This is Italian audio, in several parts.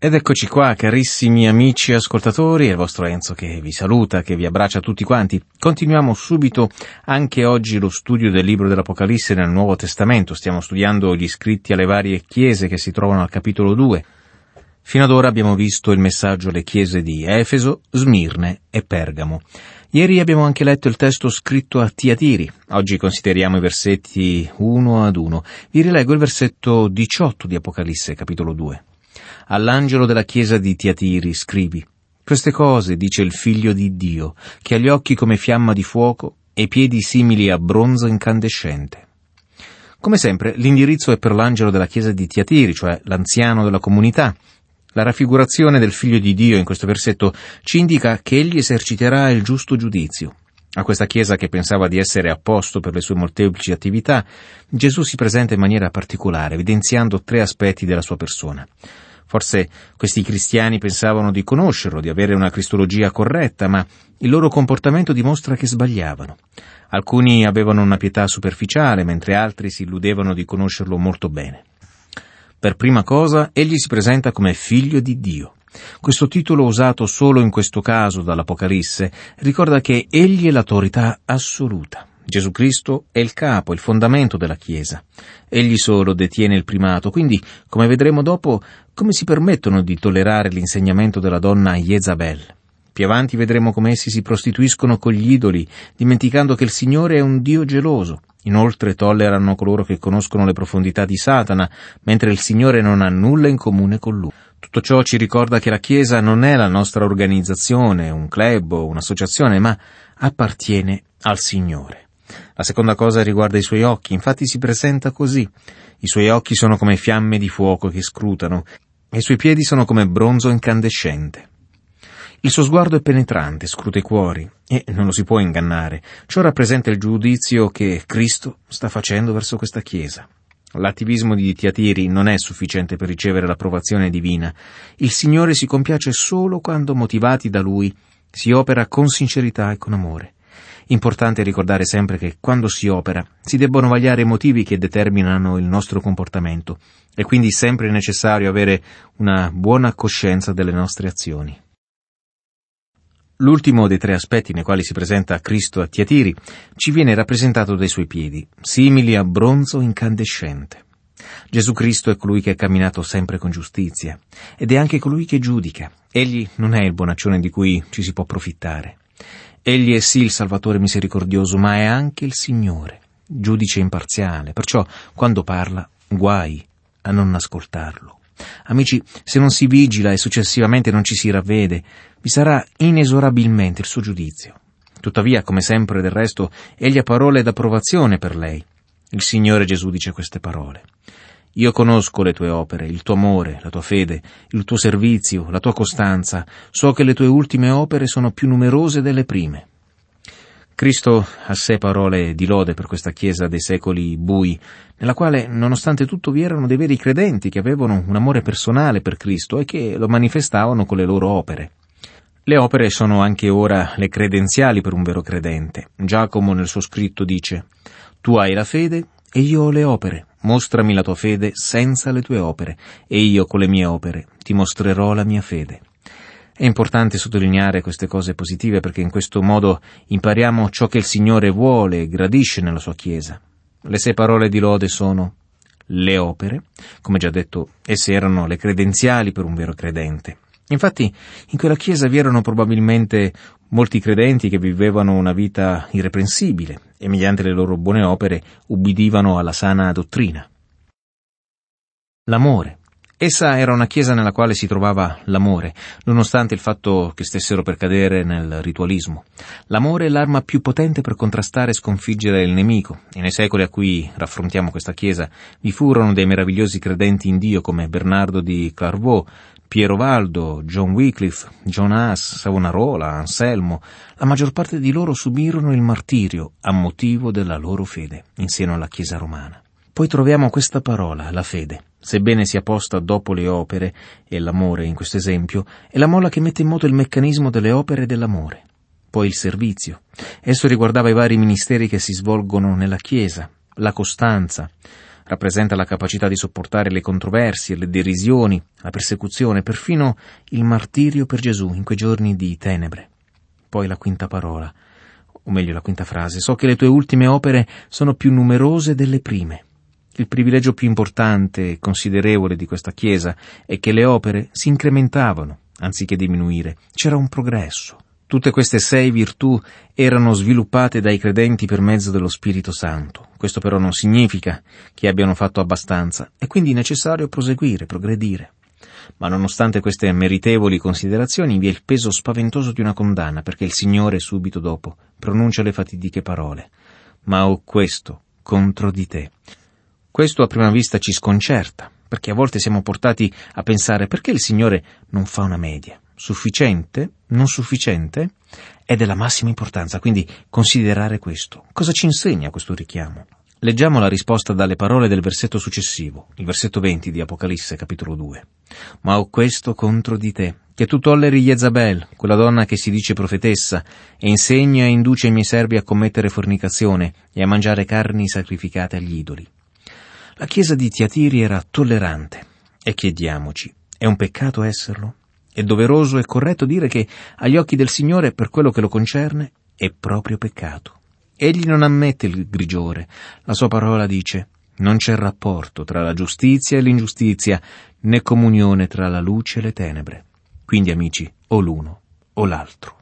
Ed eccoci qua, carissimi amici ascoltatori, è il vostro Enzo che vi saluta, che vi abbraccia tutti quanti. Continuiamo subito anche oggi lo studio del libro dell'Apocalisse nel Nuovo Testamento. Stiamo studiando gli scritti alle varie chiese che si trovano al capitolo 2. Fino ad ora abbiamo visto il messaggio alle chiese di Efeso, Smirne e Pergamo. Ieri abbiamo anche letto il testo scritto a Tiatiri. Oggi consideriamo i versetti 1 ad 1. Vi rileggo il versetto 18 di Apocalisse, capitolo 2. All'angelo della chiesa di Tiatiri scrivi: queste cose dice il Figlio di Dio, che ha gli occhi come fiamma di fuoco e i piedi simili a bronzo incandescente. Come sempre, l'indirizzo è per l'angelo della chiesa di Tiatiri, cioè l'anziano della comunità. La raffigurazione del Figlio di Dio in questo versetto ci indica che egli eserciterà il giusto giudizio. A questa chiesa che pensava di essere a posto per le sue molteplici attività, Gesù si presenta in maniera particolare, evidenziando 3 aspetti della sua persona. Forse questi cristiani pensavano di conoscerlo, di avere una cristologia corretta, ma il loro comportamento dimostra che sbagliavano. Alcuni avevano una pietà superficiale, mentre altri si illudevano di conoscerlo molto bene. Per prima cosa, egli si presenta come Figlio di Dio. Questo titolo, usato solo in questo caso dall'Apocalisse, ricorda che egli è l'autorità assoluta. Gesù Cristo è il capo, il fondamento della Chiesa. Egli solo detiene il primato, quindi, come vedremo dopo, come si permettono di tollerare l'insegnamento della donna Jezabel? Più avanti vedremo come essi si prostituiscono con gli idoli, dimenticando che il Signore è un Dio geloso. Inoltre tollerano coloro che conoscono le profondità di Satana, mentre il Signore non ha nulla in comune con lui. Tutto ciò ci ricorda che la Chiesa non è la nostra organizzazione, un club o un'associazione, ma appartiene al Signore. La seconda cosa riguarda i suoi occhi, infatti si presenta così. I suoi occhi sono come fiamme di fuoco che scrutano, e i suoi piedi sono come bronzo incandescente. Il suo sguardo è penetrante, scruta i cuori, e non lo si può ingannare. Ciò rappresenta il giudizio che Cristo sta facendo verso questa Chiesa. L'attivismo di Tiatiri non è sufficiente per ricevere l'approvazione divina. Il Signore si compiace solo quando, motivati da Lui, si opera con sincerità e con amore. Importante ricordare sempre che quando si opera si debbono vagliare i motivi che determinano il nostro comportamento. È quindi sempre necessario avere una buona coscienza delle nostre azioni. L'ultimo dei 3 aspetti nei quali si presenta Cristo a Tiatiri ci viene rappresentato dai suoi piedi, simili a bronzo incandescente. Gesù Cristo è colui che ha camminato sempre con giustizia, ed è anche colui che giudica. Egli non è il bonaccione di cui ci si può approfittare. Egli è sì il Salvatore misericordioso, ma è anche il Signore, giudice imparziale, perciò quando parla, guai a non ascoltarlo. Amici, se non si vigila e successivamente non ci si ravvede, vi sarà inesorabilmente il suo giudizio. Tuttavia, come sempre del resto, egli ha parole d'approvazione per lei. Il Signore Gesù dice queste parole: io conosco le tue opere, il tuo amore, la tua fede, il tuo servizio, la tua costanza. So che le tue ultime opere sono più numerose delle prime. Cristo ha sé parole di lode per questa Chiesa dei secoli bui, nella quale, nonostante tutto, vi erano dei veri credenti che avevano un amore personale per Cristo e che lo manifestavano con le loro opere. Le opere sono anche ora le credenziali per un vero credente. Giacomo nel suo scritto dice: tu hai la fede e io ho le opere. Mostrami la tua fede senza le tue opere, e io con le mie opere ti mostrerò la mia fede. È importante sottolineare queste cose positive perché in questo modo impariamo ciò che il Signore vuole e gradisce nella sua Chiesa. Le 6 parole di lode sono le opere, come già detto, esse erano le credenziali per un vero credente. Infatti, in quella Chiesa vi erano probabilmente molti credenti che vivevano una vita irreprensibile e mediante le loro buone opere ubbidivano alla sana dottrina. L'amore. Essa era una Chiesa nella quale si trovava l'amore, nonostante il fatto che stessero per cadere nel ritualismo. L'amore è l'arma più potente per contrastare e sconfiggere il nemico, e nei secoli a cui raffrontiamo questa Chiesa vi furono dei meravigliosi credenti in Dio come Bernardo di Clairvaux, Piero Valdo, John Wycliffe, John Huss, Savonarola, Anselmo. La maggior parte di loro subirono il martirio a motivo della loro fede in seno alla Chiesa romana. Poi troviamo questa parola, la fede. Sebbene sia posta dopo le opere, e l'amore in questo esempio, è la molla che mette in moto il meccanismo delle opere dell'amore. Poi il servizio. Esso riguardava i vari ministeri che si svolgono nella Chiesa, la costanza. rappresenta la capacità di sopportare le controversie, le derisioni, la persecuzione, perfino il martirio per Gesù in quei giorni di tenebre. Poi la quinta parola, o meglio la quinta frase: so che le tue ultime opere sono più numerose delle prime. Il privilegio più importante e considerevole di questa Chiesa è che le opere si incrementavano, anziché diminuire. C'era un progresso. Tutte queste 6 virtù erano sviluppate dai credenti per mezzo dello Spirito Santo. Questo però non significa che abbiano fatto abbastanza, è quindi necessario proseguire, progredire. Ma nonostante queste meritevoli considerazioni vi è il peso spaventoso di una condanna, perché il Signore subito dopo pronuncia le fatidiche parole: ma ho questo contro di te. Questo a prima vista ci sconcerta, perché a volte siamo portati a pensare: perché il Signore non fa una media? Sufficiente? Non sufficiente? È della massima importanza, quindi considerare questo. Cosa ci insegna questo richiamo? Leggiamo la risposta dalle parole del versetto successivo, il versetto 20 di Apocalisse, capitolo 2. Ma ho questo contro di te, che tu tolleri Jezabel, quella donna che si dice profetessa, e insegna e induce i miei servi a commettere fornicazione e a mangiare carni sacrificate agli idoli. La chiesa di Tiatiri era tollerante, e chiediamoci, è un peccato esserlo? È doveroso e corretto dire che agli occhi del Signore, per quello che lo concerne, è proprio peccato. Egli non ammette il grigiore. La sua parola dice: non c'è rapporto tra la giustizia e l'ingiustizia, né comunione tra la luce e le tenebre. Quindi, amici, o l'uno o l'altro.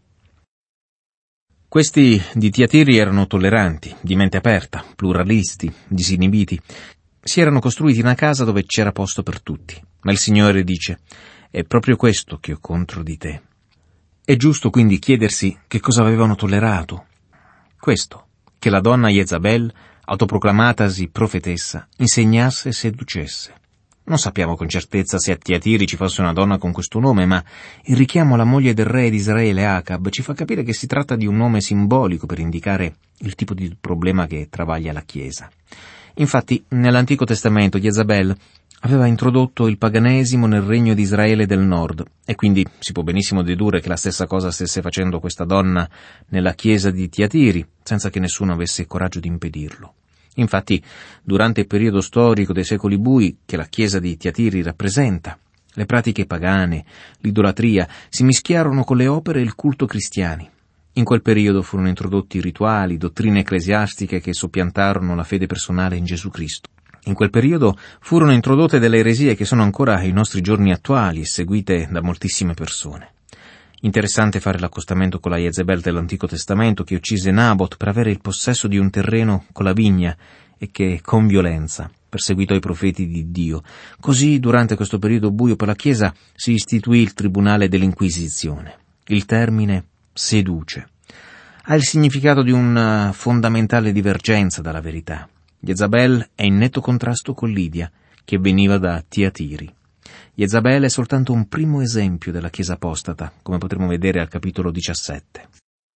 Questi di Tiatiri erano tolleranti, di mente aperta, pluralisti, disinibiti. Si erano costruiti una casa dove c'era posto per tutti. Ma il Signore dice: è proprio questo che ho contro di te. È giusto quindi chiedersi che cosa avevano tollerato. Questo, che la donna Jezabel, autoproclamatasi profetessa, insegnasse e seducesse. Non sappiamo con certezza se a Tiatiri ci fosse una donna con questo nome, ma il richiamo alla moglie del re di Israele Acab ci fa capire che si tratta di un nome simbolico per indicare il tipo di problema che travaglia la Chiesa. Infatti, nell'Antico Testamento Jezabel aveva introdotto il paganesimo nel regno di Israele del Nord, e quindi si può benissimo dedurre che la stessa cosa stesse facendo questa donna nella chiesa di Tiatiri, senza che nessuno avesse coraggio di impedirlo. Infatti, durante il periodo storico dei secoli bui che la chiesa di Tiatiri rappresenta, le pratiche pagane, l'idolatria, si mischiarono con le opere e il culto cristiani. In quel periodo furono introdotti rituali, dottrine ecclesiastiche che soppiantarono la fede personale in Gesù Cristo. In quel periodo furono introdotte delle eresie che sono ancora ai nostri giorni attuali e seguite da moltissime persone. Interessante fare l'accostamento con la Jezebel dell'Antico Testamento che uccise Nabot per avere il possesso di un terreno con la vigna e che, con violenza, perseguitò i profeti di Dio. Così, durante questo periodo buio per la Chiesa, si istituì il tribunale dell'Inquisizione. Il termine seduce ha il significato di una fondamentale divergenza dalla verità. Jezabel è in netto contrasto con Lidia, che veniva da Tiatiri. Jezabel è soltanto un primo esempio della Chiesa apostata, come potremo vedere al capitolo 17.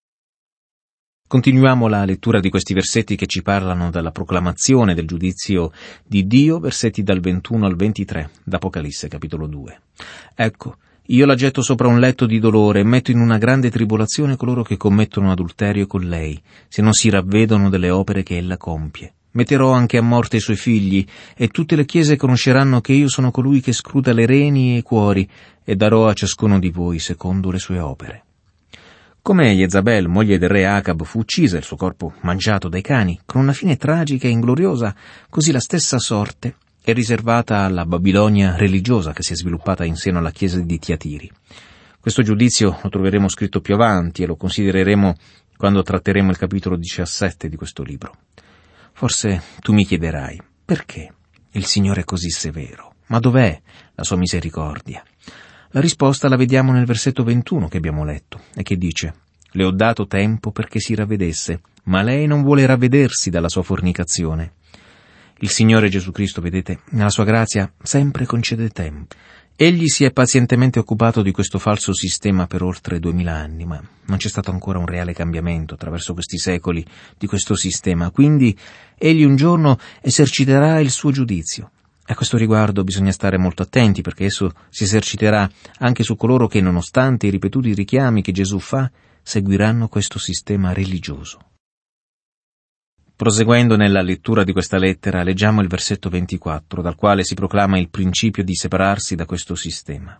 Continuiamo la lettura di questi versetti che ci parlano della proclamazione del giudizio di Dio, versetti dal 21 al 23, d'Apocalisse, capitolo 2. Ecco, io la getto sopra un letto di dolore e metto in una grande tribolazione coloro che commettono adulterio con lei, se non si ravvedono delle opere che ella compie. Metterò anche a morte i suoi figli, e tutte le chiese conosceranno che io sono colui che scruta le reni e i cuori, e darò a ciascuno di voi secondo le sue opere. Come Jezabel, moglie del re Acab, fu uccisa e il suo corpo mangiato dai cani, con una fine tragica e ingloriosa, così la stessa sorte è riservata alla Babilonia religiosa che si è sviluppata in seno alla chiesa di Tiatiri. Questo giudizio lo troveremo scritto più avanti e lo considereremo quando tratteremo il capitolo 17 di questo libro. Forse tu mi chiederai, perché il Signore è così severo? Ma dov'è la sua misericordia? La risposta la vediamo nel versetto 21 che abbiamo letto, e che dice: le ho dato tempo perché si ravvedesse, ma lei non vuole ravvedersi dalla sua fornicazione. Il Signore Gesù Cristo, vedete, nella sua grazia sempre concede tempo. Egli si è pazientemente occupato di questo falso sistema per oltre 2000 anni, ma non c'è stato ancora un reale cambiamento attraverso questi secoli di questo sistema, quindi egli un giorno eserciterà il suo giudizio. A questo riguardo bisogna stare molto attenti, perché esso si eserciterà anche su coloro che, nonostante i ripetuti richiami che Gesù fa, seguiranno questo sistema religioso. Proseguendo nella lettura di questa lettera, leggiamo il versetto 24, dal quale si proclama il principio di separarsi da questo sistema.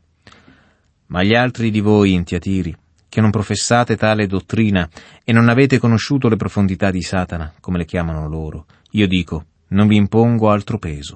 Ma gli altri di voi in Tiatiri, che non professate tale dottrina e non avete conosciuto le profondità di Satana, come le chiamano loro, io dico, non vi impongo altro peso.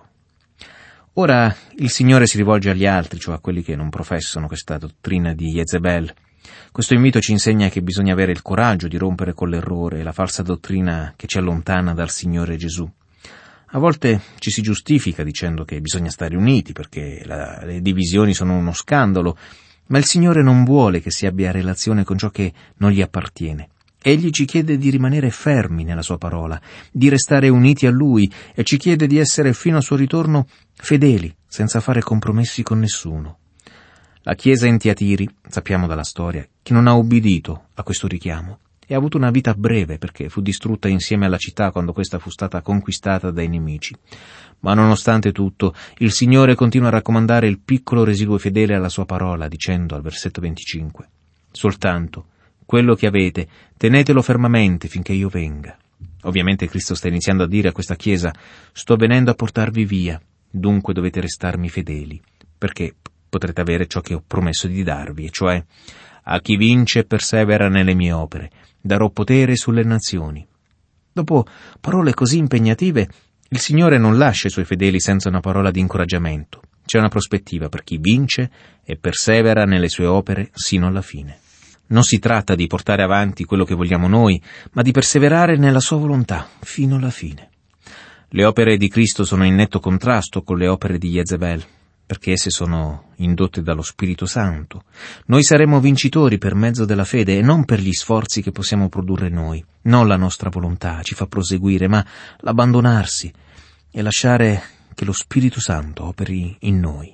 Ora il Signore si rivolge agli altri, cioè a quelli che non professano questa dottrina di Jezebel. Questo invito ci insegna che bisogna avere il coraggio di rompere con l'errore e la falsa dottrina che ci allontana dal Signore Gesù. A volte ci si giustifica dicendo che bisogna stare uniti perché le divisioni sono uno scandalo, ma il Signore non vuole che si abbia relazione con ciò che non gli appartiene. Egli ci chiede di rimanere fermi nella sua parola, di restare uniti a Lui e ci chiede di essere fino al suo ritorno fedeli, senza fare compromessi con nessuno. La Chiesa in Tiatiri, sappiamo dalla storia, che non ha ubbidito a questo richiamo e ha avuto una vita breve perché fu distrutta insieme alla città quando questa fu stata conquistata dai nemici. Ma nonostante tutto, il Signore continua a raccomandare il piccolo residuo fedele alla sua parola, dicendo al versetto 25: «Soltanto quello che avete, tenetelo fermamente finché io venga». Ovviamente Cristo sta iniziando a dire a questa Chiesa: «Sto venendo a portarvi via, dunque dovete restarmi fedeli, perché potrete avere ciò che ho promesso di darvi, e cioè a chi vince e persevera nelle mie opere, darò potere sulle nazioni». Dopo parole così impegnative, il Signore non lascia i Suoi fedeli senza una parola di incoraggiamento. C'è una prospettiva per chi vince e persevera nelle sue opere sino alla fine. Non si tratta di portare avanti quello che vogliamo noi, ma di perseverare nella sua volontà fino alla fine. Le opere di Cristo sono in netto contrasto con le opere di Jezebel, perché esse sono indotte dallo Spirito Santo. Noi saremo vincitori per mezzo della fede e non per gli sforzi che possiamo produrre noi. Non la nostra volontà ci fa proseguire, ma l'abbandonarsi e lasciare che lo Spirito Santo operi in noi.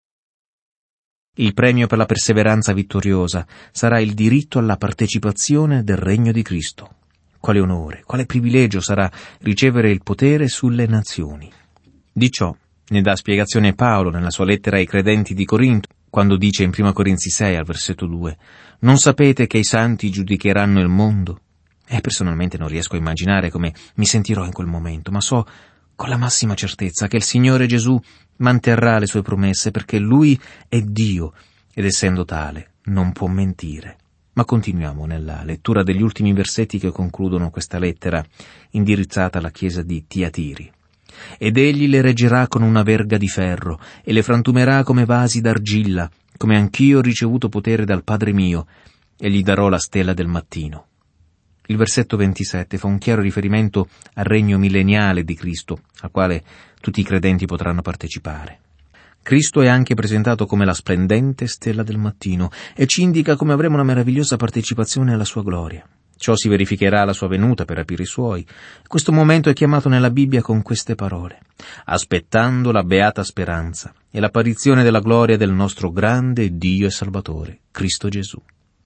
Il premio per la perseveranza vittoriosa sarà il diritto alla partecipazione del regno di Cristo. Quale onore, quale privilegio sarà ricevere il potere sulle nazioni. Di ciò ne dà spiegazione Paolo nella sua lettera ai credenti di Corinto, quando dice in 1 Corinzi 6 al versetto 2: «Non sapete che i santi giudicheranno il mondo?» Personalmente non riesco a immaginare come mi sentirò in quel momento, ma so con la massima certezza che il Signore Gesù manterrà le sue promesse perché Lui è Dio ed essendo tale non può mentire. Ma continuiamo nella lettura degli ultimi versetti che concludono questa lettera indirizzata alla chiesa di Tiatiri. «Ed egli le reggerà con una verga di ferro e le frantumerà come vasi d'argilla, come anch'io ho ricevuto potere dal Padre mio, e gli darò la stella del mattino». Il versetto 27 fa un chiaro riferimento al regno millenniale di Cristo, al quale tutti i credenti potranno partecipare. Cristo è anche presentato come la splendente stella del mattino e ci indica come avremo una meravigliosa partecipazione alla sua gloria. Ciò si verificherà alla sua venuta per rapire i suoi. Questo momento è chiamato nella Bibbia con queste parole: aspettando la beata speranza e l'apparizione della gloria del nostro grande Dio e Salvatore, Cristo Gesù.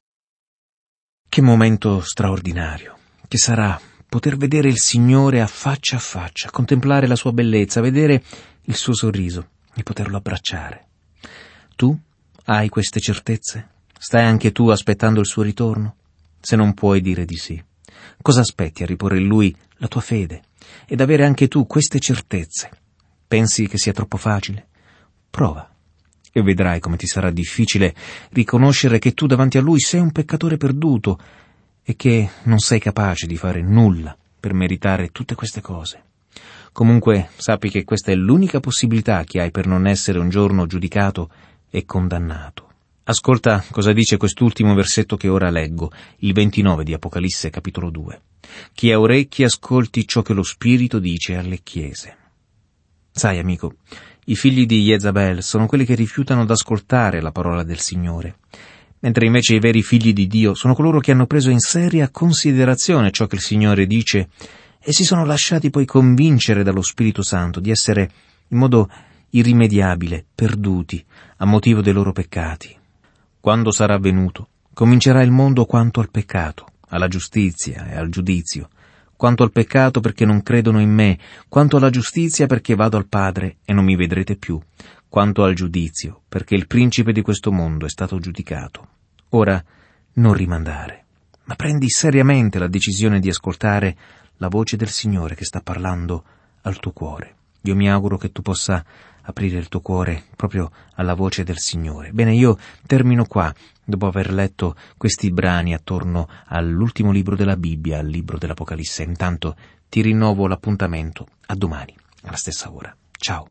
Che momento straordinario che sarà poter vedere il Signore a faccia, contemplare la sua bellezza, vedere il suo sorriso e poterlo abbracciare. Tu hai queste certezze? Stai anche tu aspettando il suo ritorno? Se non puoi dire di sì, cosa aspetti a riporre in Lui la tua fede ed avere anche tu queste certezze? Pensi che sia troppo facile? Prova e vedrai come ti sarà difficile riconoscere che tu davanti a Lui sei un peccatore perduto e che non sei capace di fare nulla per meritare tutte queste cose. Comunque sappi che questa è l'unica possibilità che hai per non essere un giorno giudicato e condannato. Ascolta cosa dice quest'ultimo versetto che ora leggo, il 29 di Apocalisse capitolo 2. Chi ha orecchi ascolti ciò che lo Spirito dice alle chiese. Sai, amico, i figli di Jezabel sono quelli che rifiutano d'ascoltare la parola del Signore, mentre invece i veri figli di Dio sono coloro che hanno preso in seria considerazione ciò che il Signore dice e si sono lasciati poi convincere dallo Spirito Santo di essere in modo irrimediabile perduti a motivo dei loro peccati. Quando sarà venuto, comincerà il mondo quanto al peccato, alla giustizia e al giudizio, quanto al peccato perché non credono in me, quanto alla giustizia perché vado al Padre e non mi vedrete più, quanto al giudizio perché il principe di questo mondo è stato giudicato. Ora non rimandare, ma prendi seriamente la decisione di ascoltare la voce del Signore che sta parlando al tuo cuore. Io mi auguro che tu possa aprire il tuo cuore proprio alla voce del Signore. Bene, io termino qua, dopo aver letto questi brani attorno all'ultimo libro della Bibbia, al libro dell'Apocalisse. Intanto ti rinnovo l'appuntamento a domani, alla stessa ora. Ciao.